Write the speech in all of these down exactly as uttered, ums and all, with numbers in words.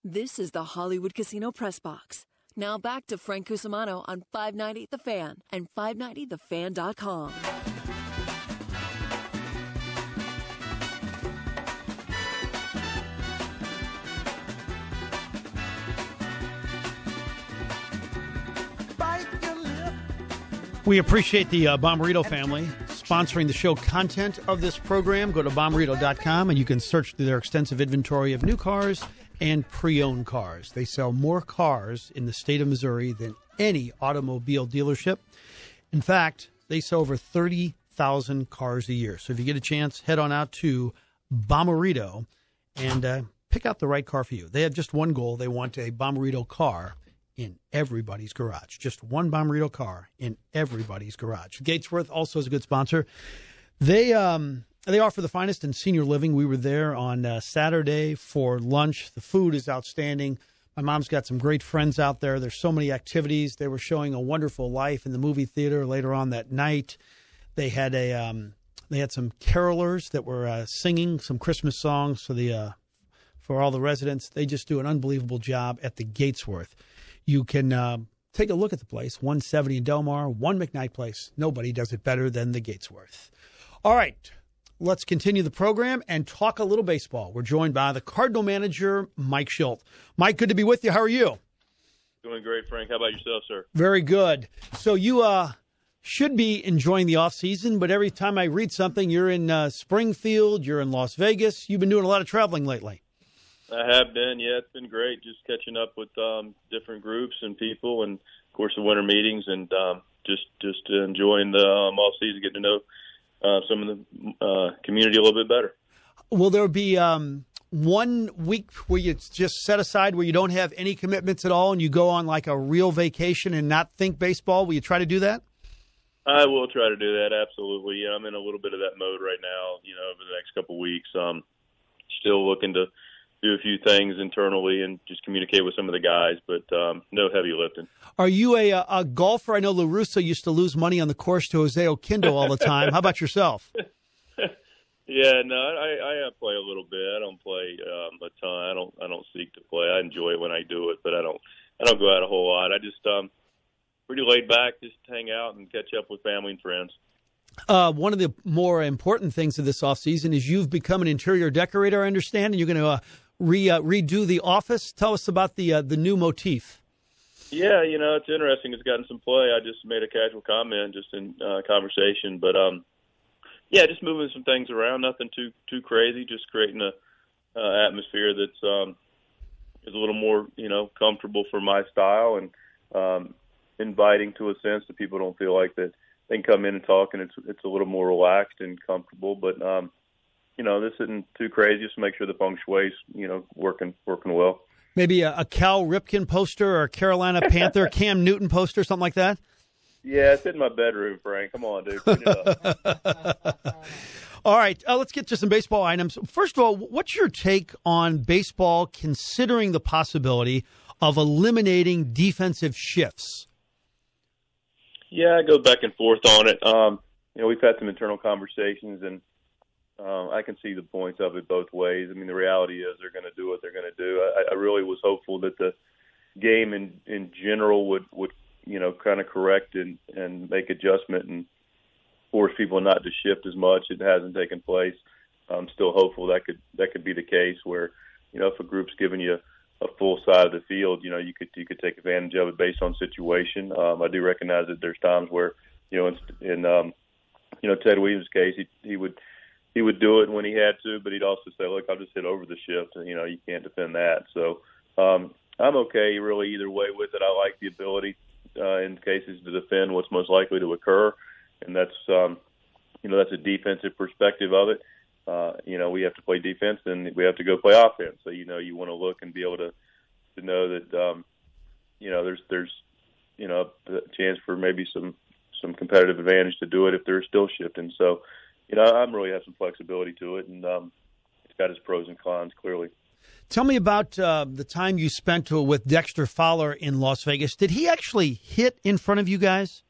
This is the Hollywood Casino Press Box. Now back to Frank Cusimano on five ninety The Fan and five ninety the fan dot com. We appreciate the uh, Bommarito family sponsoring the show. Content of this program, go to bommarito dot com and you can search through their extensive inventory of new cars and pre-owned cars. They sell more cars in the state of Missouri than any automobile dealership. In fact, they sell over thirty thousand cars a year. So if you get a chance, head on out to Bommarito and uh, pick out the right car for you. They have just one goal. They want a Bommarito car in everybody's garage. Just one Bommarito car in everybody's garage. Gatesworth also is a good sponsor. They um they offer the finest in senior living. We were there on uh, Saturday for lunch. The food is outstanding. My mom's got some great friends out there. There's so many activities. They were showing A Wonderful Life in the movie theater later on that night. They had a um they had some carolers that were uh, singing some Christmas songs for the uh, for all the residents. They just do an unbelievable job at the Gatesworth. You can uh, take a look at the place, one seventy in Delmar, one McKnight Place. Nobody does it better than the Gatesworth. All right, let's continue the program and talk a little baseball. We're joined by the Cardinal manager, Mike Shildt. Mike, good to be with you. How are you? Doing great, Frank. How about yourself, sir? Very good. So you uh, should be enjoying the offseason, but every time I read something, you're in uh, Springfield, you're in Las Vegas. You've been doing a lot of traveling lately. I have been, yeah. It's been great just catching up with um, different groups and people and, of course, the winter meetings and um, just just enjoying the um, off-season, getting to know uh, some of the uh, community a little bit better. Will there be um, one week where you just set aside where you don't have any commitments at all and you go on like a real vacation and not think baseball? Will you try to do that? I will try to do that, absolutely. Yeah, I'm in a little bit of that mode right now, you know, over the next couple of weeks. Um, still looking to do a few things internally and just communicate with some of the guys, but um, no heavy lifting. Are you a, a golfer? I know La Russa used to lose money on the course to Jose Oquendo all the time. How about yourself? Yeah, no, I, I play a little bit. I don't play um, a ton. I don't I don't seek to play. I enjoy it when I do it, but I don't I don't go out a whole lot. I just um pretty laid back, just hang out and catch up with family and friends. Uh, one of the more important things of this offseason is you've become an interior decorator, I understand, and you're going to uh, re, uh, redo the office. Tell us about the uh, the new motif. Yeah, you know, it's interesting. It's gotten some play. I just made a casual comment just in uh, conversation. But, um, yeah, just moving some things around, nothing too too crazy, just creating a uh, atmosphere that's um, is a little more, you know, comfortable for my style and um, inviting to a sense that people don't feel like that they can come in and talk and it's it's a little more relaxed and comfortable. But, um, you know, this isn't too crazy. Just make sure the feng shui's, you know, working working well. Maybe a, a Cal Ripken poster or a Carolina Panther Cam Newton poster, something like that? Yeah, it's in my bedroom, Frank. Come on, dude. Clean it up. All right, uh, let's get to some baseball items. First of all, what's your take on baseball considering the possibility of eliminating defensive shifts? Yeah, I go back and forth on it. Um, you know, we've had some internal conversations, and um, I can see the points of it both ways. I mean, the reality is they're going to do what they're going to do. I, I really was hopeful that the game in, in general would, would you know, kind of correct and, and make adjustment and force people not to shift as much. It hasn't taken place. I'm still hopeful that could that could be the case where, you know, if a group's giving you a full side of the field, you know, you could you could take advantage of it based on situation. Um, I do recognize that there's times where, you know, in, in um, you know, Ted Williams' case, he he would he would do it when he had to, but he'd also say, look, I'll just hit over the shift, and you know, you can't defend that. So um, I'm okay really either way with it. I like the ability uh, in cases to defend what's most likely to occur, and that's um, you know, that's a defensive perspective of it. Uh, you know, we have to play defense and we have to go play offense. So, you know, you want to look and be able to, to know that, um, you know, there's, there's, you know, a chance for maybe some, some competitive advantage to do it if they're still shifting. So, you know, I'm really have some flexibility to it, and um, it's got its pros and cons, clearly. Tell me about uh, the time you spent with Dexter Fowler in Las Vegas. Did he actually hit in front of you guys?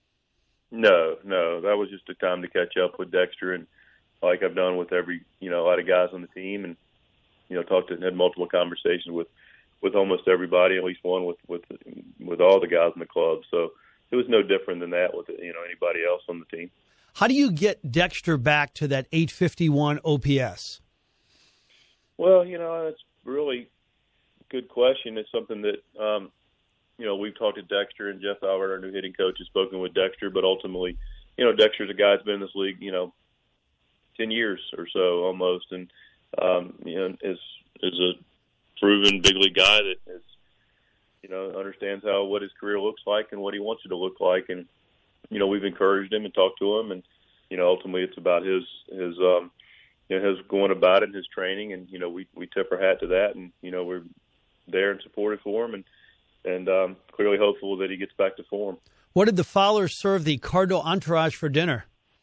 No, no. That was just a time to catch up with Dexter, and like I've done with every, you know, a lot of guys on the team, and, you know, talked to, had multiple conversations with with almost everybody, at least one with with with all the guys in the club. So it was no different than that with you know anybody else on the team. How do you get Dexter back to that eight fifty-one O P S? Well, you know, that's really a good question. It's something that, um, you know, we've talked to Dexter, and Jeff Albert, our new hitting coach, has spoken with Dexter. But ultimately, you know, Dexter's a guy that's been in this league, you know, ten years or so almost. And, um, you know, is is a proven big league guy that is, you know, understands how what his career looks like and what he wants it to look like. And, you know, we've encouraged him and talked to him. And, you know, ultimately it's about his, his, um, you know, his going about it and his training, and you know, we we tip our hat to that, and you know, we're there and supportive for him, and and um, clearly hopeful that he gets back to form. What did the Fowlers serve the Cardinal entourage for dinner?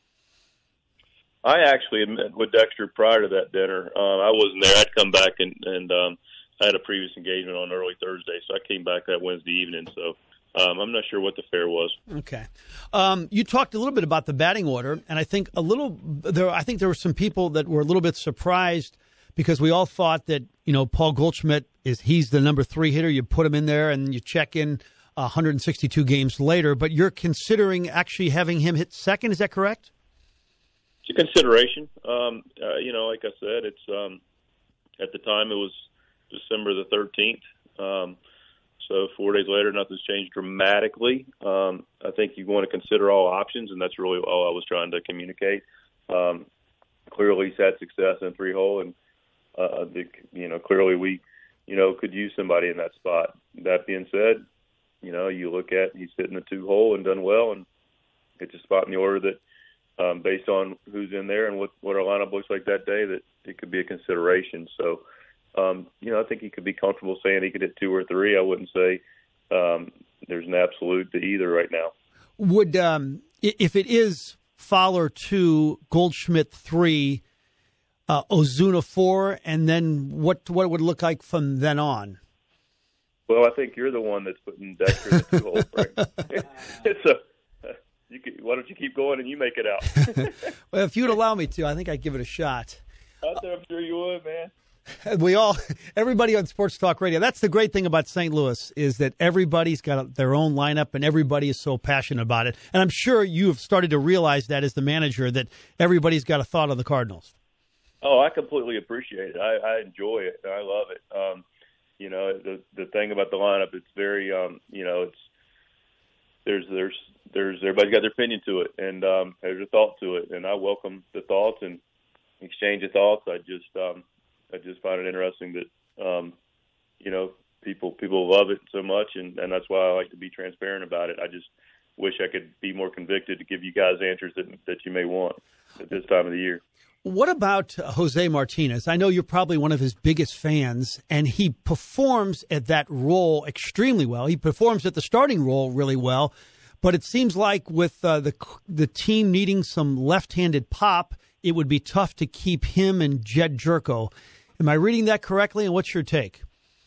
I actually had met with Dexter prior to that dinner. Uh, I wasn't there. I'd come back and and um, I had a previous engagement on early Thursday, so I came back that Wednesday evening. So. Um, I'm not sure what the fare was. Okay, um, you talked a little bit about the batting order, and I think a little there. I think there were some people that were a little bit surprised because we all thought that you know Paul Goldschmidt is he's the number three hitter. You put him in there, and you check in one hundred sixty-two games later. But you're considering actually having him hit second. Is that correct? It's a consideration. Um, uh, you know, like I said, it's um, at the time it was December the thirteenth. Um, So four days later, nothing's changed dramatically. Um, I think you want to consider all options, and that's really all I was trying to communicate. Um, clearly, he's had success in three hole, and uh, the, you know, clearly we, you know, could use somebody in that spot. That being said, you know, you look at he's hitting the two hole and done well, and it's a spot in the order that, um, based on who's in there and what what our lineup looks like that day, that it could be a consideration. So. Um, you know, I think he could be comfortable saying he could hit two or three. I wouldn't say um, there's an absolute to either right now. Would um, if it is Fowler two, Goldschmidt three, uh, Ozuna four, and then what? What it would look like from then on? Well, I think you're the one that's putting Dexter in the two hole, Frank. It's a. You could, why don't you keep going and you make it out? Well, if you'd allow me to, I think I'd give it a shot. Out there, I'm sure you would, man. We all, everybody on Sports Talk Radio. That's the great thing about Saint Louis is that everybody's got their own lineup and everybody is so passionate about it. And I'm sure you have started to realize that as the manager that everybody's got a thought of the Cardinals. Oh, I completely appreciate it. I, I enjoy it. I love it. Um, you know, the the thing about the lineup, it's very, um, you know, it's there's there's there's everybody's got their opinion to it, and um, there's a thought to it, and I welcome the thoughts and exchange of thoughts. I just um, I just find it interesting that, um, you know, people people love it so much, and, and that's why I like to be transparent about it. I just wish I could be more convicted to give you guys answers that that you may want at this time of the year. What about Jose Martinez? I know you're probably one of his biggest fans, and he performs at that role extremely well. He performs at the starting role really well, but it seems like with uh, the the team needing some left-handed pop, it would be tough to keep him and Jed Jerko. Am I reading that correctly, and what's your take?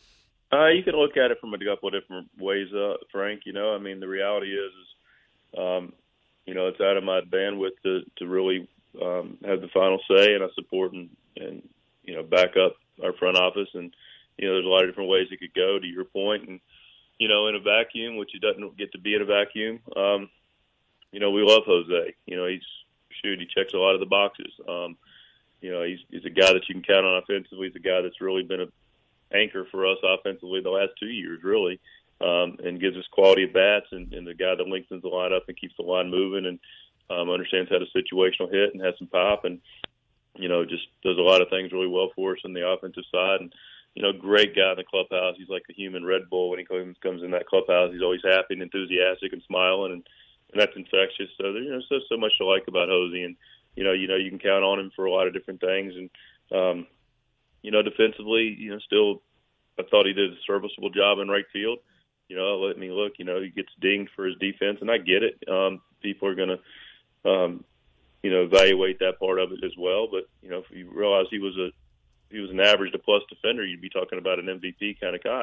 Uh, you can look at it from a couple of different ways, uh, Frank. You know, I mean, the reality is, is um, you know, it's out of my bandwidth to, to really um, have the final say, and I support and, and, you know, back up our front office. And, you know, there's a lot of different ways it could go, to your point. And, you know, in a vacuum, which he doesn't get to be in a vacuum, um, you know, we love Jose. You know, he's, shoot, he checks a lot of the boxes. Um, You know, he's he's a guy that you can count on offensively. He's a guy that's really been an anchor for us offensively the last two years, really, um, and gives us quality at bats, and, and the guy that lengthens the line up and keeps the line moving, and um, understands how to situational hit and has some pop, and you know, just does a lot of things really well for us on the offensive side. And you know, great guy in the clubhouse. He's like a human Red Bull when he comes comes in that clubhouse. He's always happy and enthusiastic and smiling, and, and that's infectious. So there's you know, so so much to like about Jose, and you know, you know, you can count on him for a lot of different things. And, um, you know, defensively, you know, still, I thought he did a serviceable job in right field. You know, let me look, you know, he gets dinged for his defense, and I get it. Um, people are going to, um, you know, evaluate that part of it as well. But, you know, if you realize he was a, he was an average to plus defender, you'd be talking about an M V P kind of guy.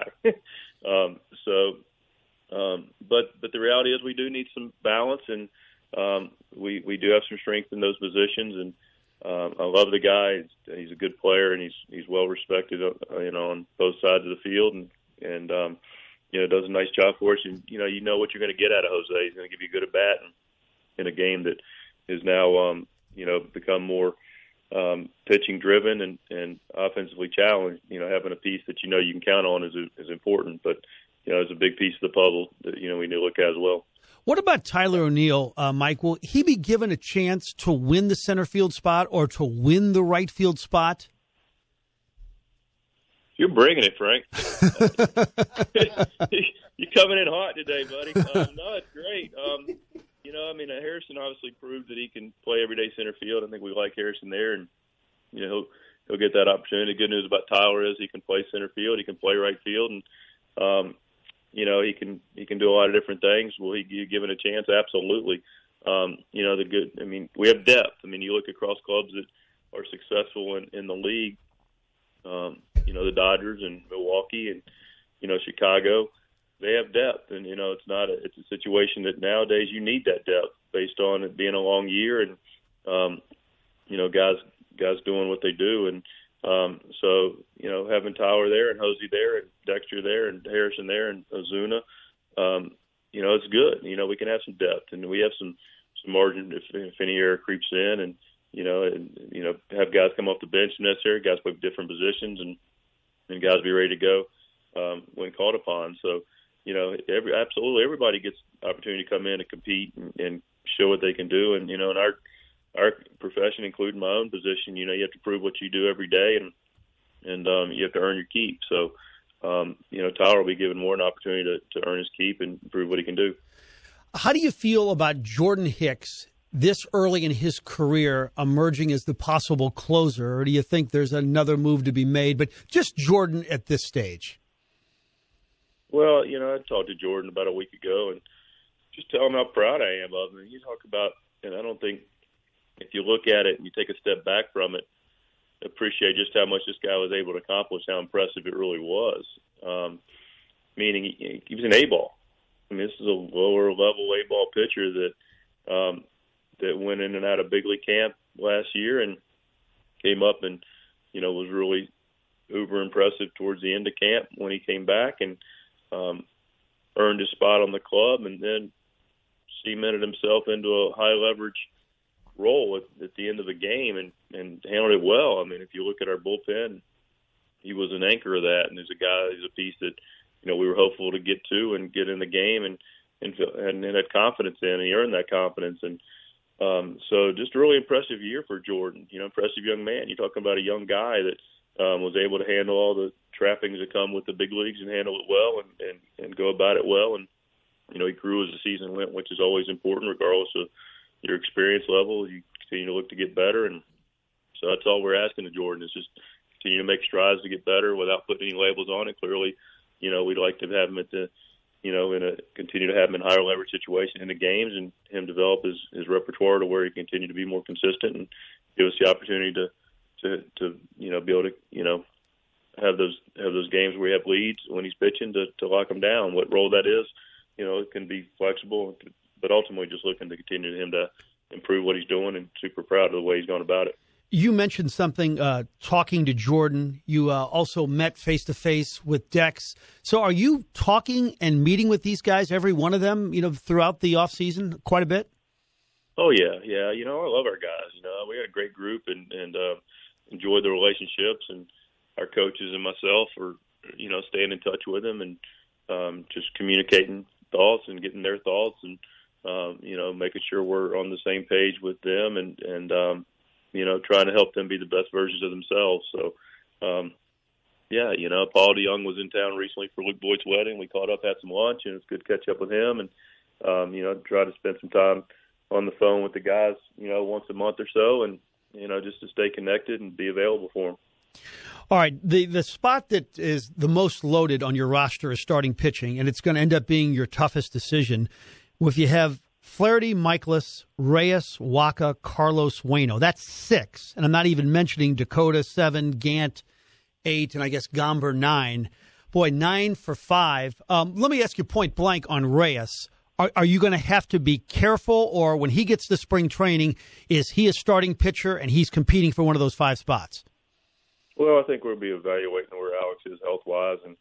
um, so, um, but, but the reality is we do need some balance, and, Um, we, we do have some strength in those positions, and um, I love the guy. He's, he's a good player, and he's he's well respected, uh, you know, on both sides of the field. And and um, you know, does a nice job for us. And you know, you know what you're going to get out of Jose. He's going to give you a good at bat in a game that is now, um, you know, become more um, pitching driven and, and offensively challenged. You know, having a piece that you know you can count on is is important. But you know, it's a big piece of the puzzle that you know we need to look at as well. What about Tyler O'Neill, uh, Mike? Will he be given a chance to win the center field spot or to win the right field spot? You're bringing it, Frank. You're coming in hot today, buddy. Um, no, it's great. Um, you know, I mean, uh, Harrison obviously proved that he can play everyday center field. I think we like Harrison there, and you know he'll he'll get that opportunity. The good news about Tyler is he can play center field, he can play right field, and um, you know he can he can do a lot of different things. Will he be given a chance? Absolutely. Um, you know the good. I mean, we have depth. I mean, you look across clubs that are successful in, in the league. Um, you know, the Dodgers and Milwaukee and, you know, Chicago, they have depth. And, you know, it's not a, it's a situation that nowadays you need that depth based on it being a long year and, um, you know, guys, guys doing what they do. And um, so, you know, having Tyler there and Hosey there and Dexter there and Harrison there and Ozuna, um, you know, it's good. You know, we can have some depth and we have some, some margin if, if any error creeps in and, you know, and, you know, have guys come off the bench if necessary, guys play different positions and, and guys be ready to go um, when called upon. So, you know, every absolutely everybody gets opportunity to come in and compete and, and show what they can do. And, you know, in our our profession, including my own position, you know, you have to prove what you do every day and and um, you have to earn your keep. So, um, you know, Tyler will be given more an opportunity to, to earn his keep and prove what he can do. How do you feel about Jordan Hicks this early in his career emerging as the possible closer, or do you think there's another move to be made? But just Jordan at this stage. Well, you know, I talked to Jordan about a week ago and just tell him how proud I am of him. You talk about, and I don't think if you look at it and you take a step back from it, appreciate just how much this guy was able to accomplish, how impressive it really was. Um, meaning he, he was an A-ball. I mean, this is a lower level A-ball pitcher that, um, that went in and out of big league camp last year and came up and, you know, was really uber impressive towards the end of camp when he came back and um, earned his spot on the club and then cemented himself into a high leverage role at, at the end of the game and, and handled it well. I mean, if you look at our bullpen, he was an anchor of that. And there's a guy, he's a piece that, you know, we were hopeful to get to and get in the game and, and, and, and had confidence in, and he earned that confidence. And, Um, so just a really impressive year for Jordan, you know, impressive young man. You're talking about a young guy that um, was able to handle all the trappings that come with the big leagues and handle it well and, and, and go about it well. And, you know, he grew as the season went, which is always important regardless of your experience level. You continue to look to get better. And so that's all we're asking of Jordan is just continue to make strides to get better without putting any labels on it. Clearly, you know, we'd like to have him at the you know, in a continue to have him in higher leverage situation in the games and him develop his, his repertoire to where he continue to be more consistent and give us the opportunity to, to, to, you know, be able to, you know, have those, have those games where we have leads when he's pitching to, to lock him down. What role that is, you know, it can be flexible, but ultimately just looking to continue him to improve what he's doing and super proud of the way he's gone about it. You mentioned something, uh, talking to Jordan. You uh, also met face-to-face with Dex. So are you talking and meeting with these guys, every one of them, you know, throughout the offseason quite a bit? Oh, yeah, yeah. You know, I love our guys. You know, we got a great group and, and uh, enjoyed the relationships. And our coaches and myself are, you know, staying in touch with them and um, just communicating thoughts and getting their thoughts and, um, you know, making sure we're on the same page with them and, and um, you know, trying to help them be the best versions of themselves. So, um, yeah, you know, Paul DeYoung was in town recently for Luke Voigt's wedding. We caught up, had some lunch, and it's good to catch up with him and, um, you know, try to spend some time on the phone with the guys, you know, once a month or so and, you know, just to stay connected and be available for them. All right, the, the spot that is the most loaded on your roster is starting pitching, and it's going to end up being your toughest decision. If you have Flaherty, Michaelis, Reyes, Waka, Carlos, Waino. That's six. And I'm not even mentioning Dakota, seven, Gant, eight, and I guess Gomber, nine. Boy, nine for five. Um, let me ask you point blank on Reyes. Are, are you going to have to be careful, or when he gets to spring training, is he a starting pitcher and he's competing for one of those five spots? Well, I think we'll be evaluating where Alex is health-wise and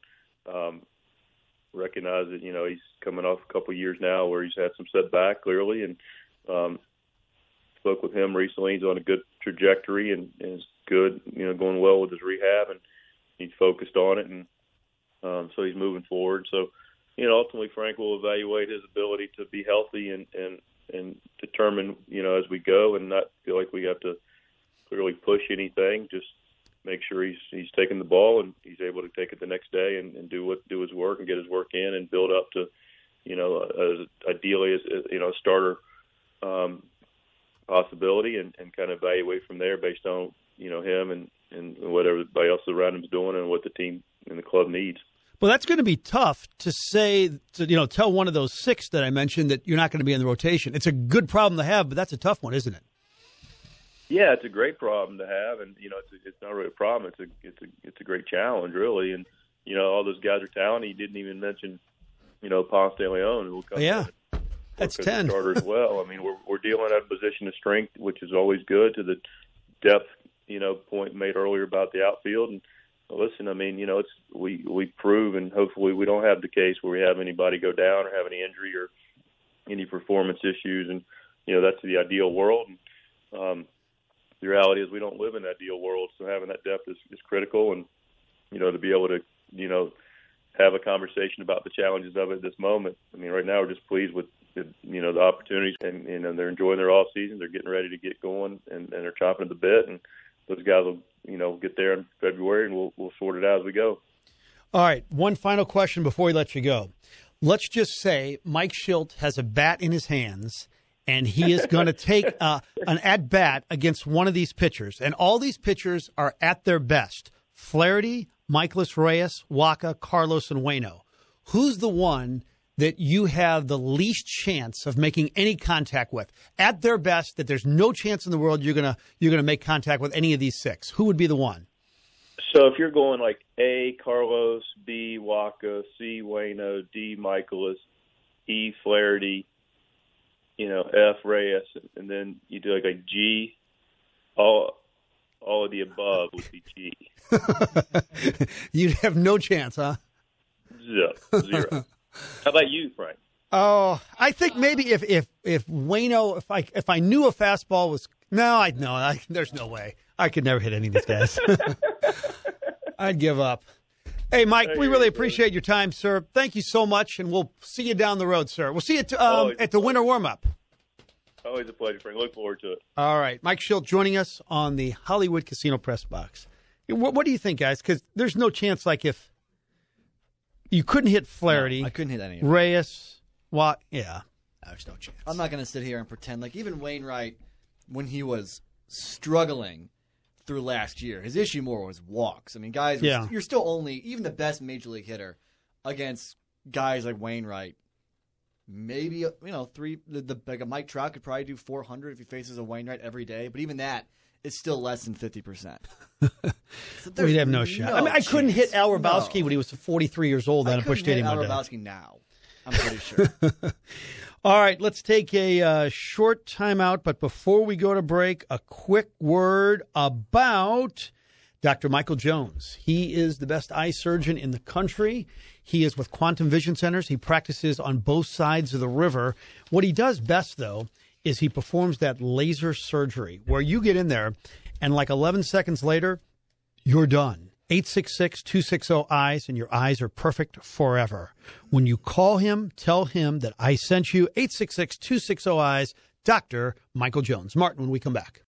Um, recognize that, you know, he's coming off a couple of years now where he's had some setback clearly, and um, spoke with him recently. He's on a good trajectory and, and is good, you know, going well with his rehab, and he's focused on it, and um, so he's moving forward. So, you know, ultimately Frank will evaluate his ability to be healthy and, and, and determine, you know, as we go, and not feel like we have to clearly push anything, just make sure he's he's taking the ball and he's able to take it the next day and, and do what do his work and get his work in and build up to, you know, as ideally as, as you know, a starter um, possibility, and, and kind of evaluate from there based on, you know, him and, and what everybody else around him is doing and what the team and the club needs. Well, that's going to be tough to say, to, you know, tell one of those six that I mentioned that you're not going to be in the rotation. It's a good problem to have, but that's a tough one, isn't it? Yeah, it's a great problem to have, and you know, it's a, it's not really a problem. It's a it's a it's a great challenge, really. And you know, all those guys are talented. You didn't even mention, you know, Ponce de Leon, who will come. Yeah, in that's as ten. A starter as well. I mean, we're we're dealing at a position of strength, which is always good. To the depth, you know, point made earlier about the outfield. And listen, I mean, you know, it's we we prove, and hopefully we don't have the case where we have anybody go down or have any injury or any performance issues. And you know, that's the ideal world. And, um, the reality is we don't live in that ideal world, so having that depth is, is critical. And, you know, to be able to, you know, have a conversation about the challenges of it at this moment. I mean, right now we're just pleased with, the, you know, the opportunities, and, you know, they're enjoying their off season. They're getting ready to get going, and, and they're chomping at the bit. And those guys will, you know, get there in February, and we'll, we'll sort it out as we go. All right, one final question before we let you go. Let's just say Mike Shildt has a bat in his hands, and he is going to take uh, an at-bat against one of these pitchers. And all these pitchers are at their best. Flaherty, Michaelis Reyes, Wacha, Carlos, and Waino. Who's the one that you have the least chance of making any contact with? At their best, that there's no chance in the world you're going to you're gonna make contact with any of these six. Who would be the one? So if you're going like A, Carlos, B, Wacha, C, Waino, D, Michaelis, E, Flaherty, you know, F, Reyes, and then you do like a G, all all of the above would be G. You'd have no chance, huh? Zero. Zero. How about you, Frank? Oh, I think maybe if if if Waino, if I if I knew a fastball was no, I no, I, there's no way I could never hit any of these guys. I'd give up. Hey, Mike, we really appreciate your time, sir. Thank you so much, and we'll see you down the road, sir. We'll see you t- um, at the winter warm-up. Always a pleasure, Frank. Look forward to it. All right. Mike Shildt joining us on the Hollywood Casino Press Box. What, what do you think, guys? Because there's no chance, like, if you couldn't hit Flaherty. No, I couldn't hit any of them. Reyes, what? Yeah. There's no chance. I'm not going to sit here and pretend like even Wainwright, when he was struggling through last year, his issue more was walks. I mean, guys, yeah. you're still only, even the best major league hitter against guys like Wainwright, maybe, you know, three, the, the, like a Mike Trout could probably do four hundred if he faces a Wainwright every day, but even that is still less than fifty percent. So we'd have no shot. No I mean, I chance. couldn't hit Al Rabowski No. when he was forty-three years old I on a Busch couldn't hit Stadium Al one day. Rabowski now. I'm pretty sure. All right, let's take a uh, short timeout. But before we go to break, a quick word about Doctor Michael Jones. He is the best eye surgeon in the country. He is with Quantum Vision Centers. He practices on both sides of the river. What he does best, though, is he performs that laser surgery where you get in there and like eleven seconds later, you're done. eight six six, two six zero, eyes, and your eyes are perfect forever. When you call him, tell him that I sent you. eight six six, two six zero, eyes, Doctor Michael Jones. Martin, when we come back.